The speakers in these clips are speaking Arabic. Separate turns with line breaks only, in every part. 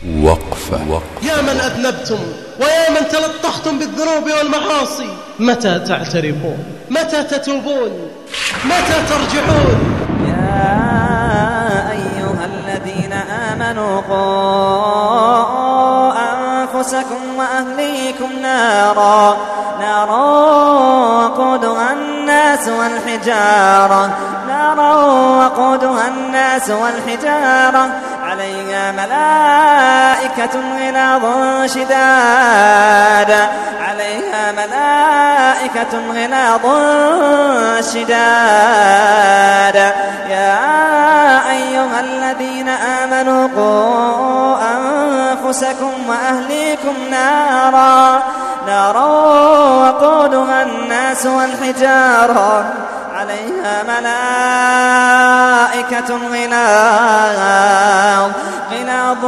وقفة.
يا من أذنبتم ويا من تلطختم بالذنوب والمعاصي، متى تعترفون؟ متى تتوبون؟ متى ترجعون؟
يا أيها الذين آمنوا قوا أنفسكم وأهليكم نارا وقودها الناس والحجارة عليها ملائكة غلاظ شداد يا أيها الذين آمنوا قوا أنفسكم وأهليكم نارا وقودها الناس والحجارة عليها ملائكة غلاظ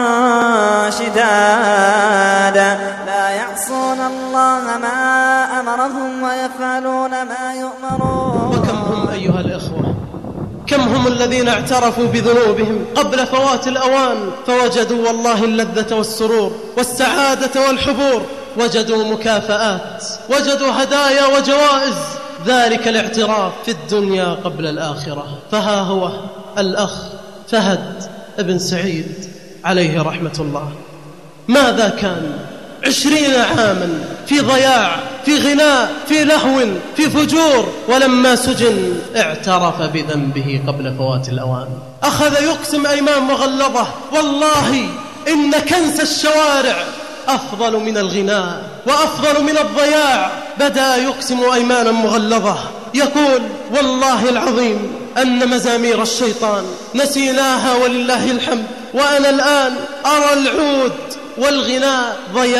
شداد لا يعصون الله ما أمرهم ويفعلون ما يؤمرون.
وكم هم أيها الإخوة، كم هم الذين اعترفوا بذنوبهم قبل فوات الأوان، فوجدوا والله اللذة والسرور والسعادة والحبور، وجدوا مكافآت، وجدوا هدايا وجوائز، ذلك الاعتراف في الدنيا قبل الآخرة. فها هو الأخ فهد بن سعيد عليه رحمة الله، ماذا كان 20 عاما في ضياع، في غناء، في لهو، في فجور، ولما سجن اعترف بذنبه قبل فوات الأوان، أخذ يقسم أيمان مغلظة، والله إن كنس الشوارع أفضل من الغناء وأفضل من الضياع. بدأ يقسم أيمانا مغلظة، يقول والله العظيم أن مزامير الشيطان نسيناها ولله الحمد، وأنا الآن أرى العود والغناء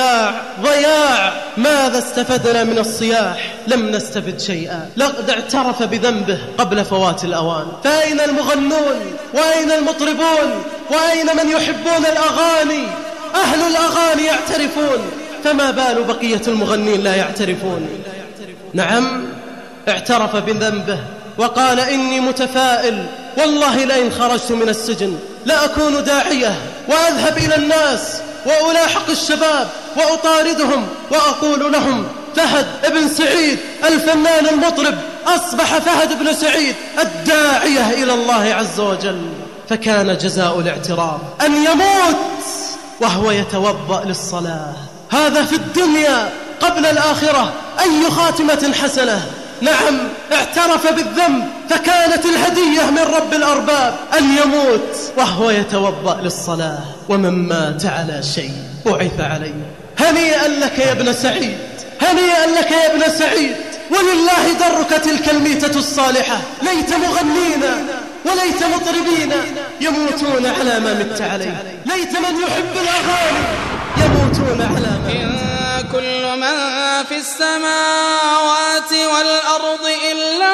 ضياع. ماذا استفدنا من الصياح؟ لم نستفد شيئا. لقد اعترف بذنبه قبل فوات الأوان. فأين المغنون؟ وأين المطربون؟ وأين من يحبون الأغاني؟ أهل الأغاني يعترفون، فما بال بقية المغنين لا يعترفون؟ نعم، اعترف بذنبه وقال إني متفائل، والله لئن خرجت من السجن لأكون داعية وأذهب إلى الناس وألاحق الشباب وأطاردهم وأقول لهم فهد بن سعيد الفنان المطرب أصبح فهد بن سعيد الداعية إلى الله عز وجل. فكان جزاء الاعتراف أن يموت وهو يتوضأ للصلاة. هذا في الدنيا قبل الآخرة، أي خاتمة حسنة. نعم، اعترف بالذنب، فكانت الهدية من رب الأرباب أن يموت وهو يتوضأ للصلاة. ومن مات على شيء بعث عليه. هنيئا لك يا ابن سعيد، هنيئا لك يا ابن سعيد، ولله درك تلك الميتة الصالحة. ليت مغنينا وليت مطربين يموتون على ما مت عليه. ليت من يحب الأغاني يموتون على ما مت.
كل من في السماوات والأرض إلا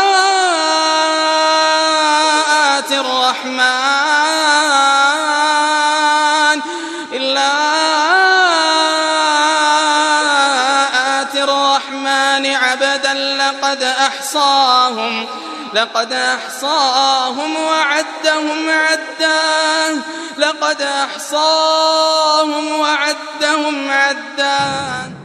آتي الرحمن عبدا. لقد أحصاهم وعدهم عدا.